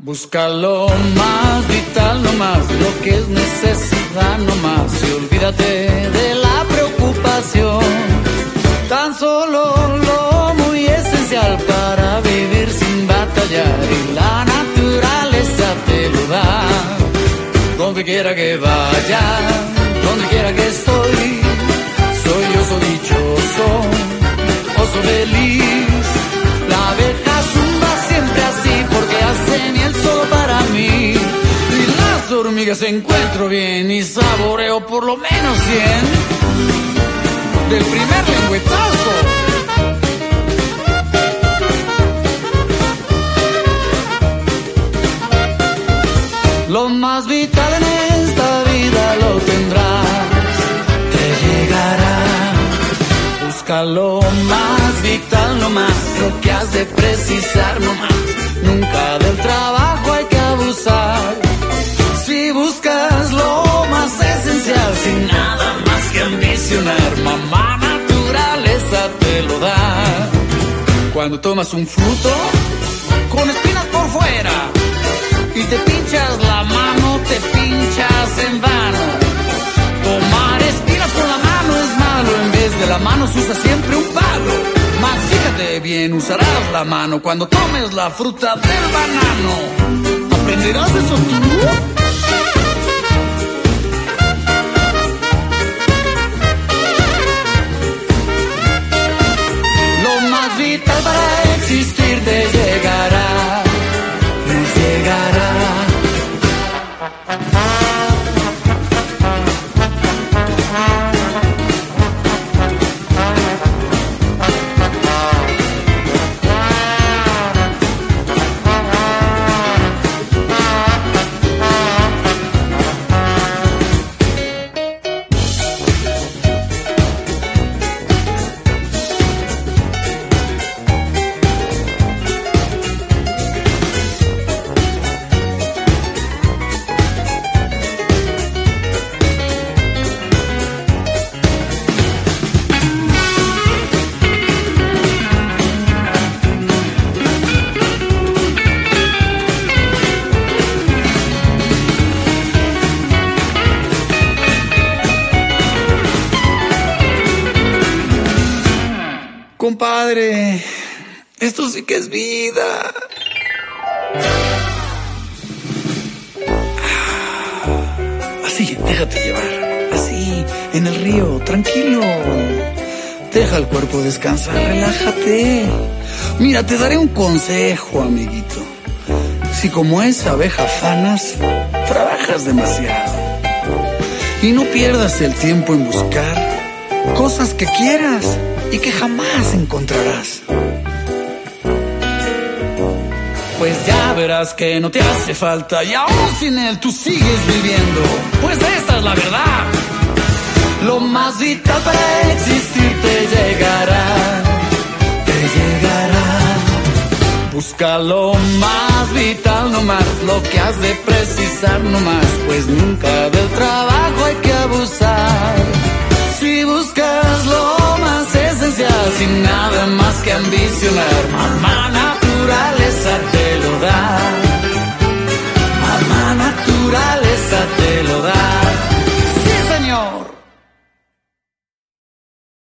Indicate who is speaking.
Speaker 1: Busca lo más vital nomás, lo que es necesidad nomás, y olvídate de la preocupación. Tan solo lo muy esencial para vivir sin batallar, y la naturaleza te lo da. Donde quiera que vaya, donde quiera que estoy, soy oso dichoso, oso feliz. La abeja zumba siempre así porque hace miel solo para mí. Y las hormigas encuentro bien y saboreo por lo menos 100 del primer lengüetazo. Lo más vital en esta vida lo tendrás, te llegará. Busca lo más vital nomás, lo que has de precisar nomás. Nunca del trabajo hay que abusar. Si buscas lo más esencial, sin nada más que ambicionar, mamá naturaleza te lo da. Cuando tomas un fruto con espinas por fuera y te pinchas la mano, te pinchas en vano. Tomar espinas con la mano es malo, en vez de la mano se usa siempre un palo. Mas fíjate bien, usarás la mano cuando tomes la fruta del banano. ¿Aprenderás eso tú? Lo más vital para existir te llegará, te llegará. Compadre, esto sí que es vida. Así, déjate llevar. Así, en el río, tranquilo. Deja el cuerpo descansar, relájate. Mira, te daré un consejo, amiguito. Si como esa abeja afanas, trabajas demasiado. Y no pierdas el tiempo en buscar cosas que quieras y que jamás encontrarás. Pues ya verás que no te hace falta, y aún sin él tú sigues viviendo. Pues esta es la verdad. Lo más vital para existir te llegará, te llegará. Busca lo más vital nomás, lo que has de precisar nomás, pues nunca del trabajo hay que abusar. Si buscas lo más esencial, sin nada más que ambicionar, mamá naturaleza te lo da.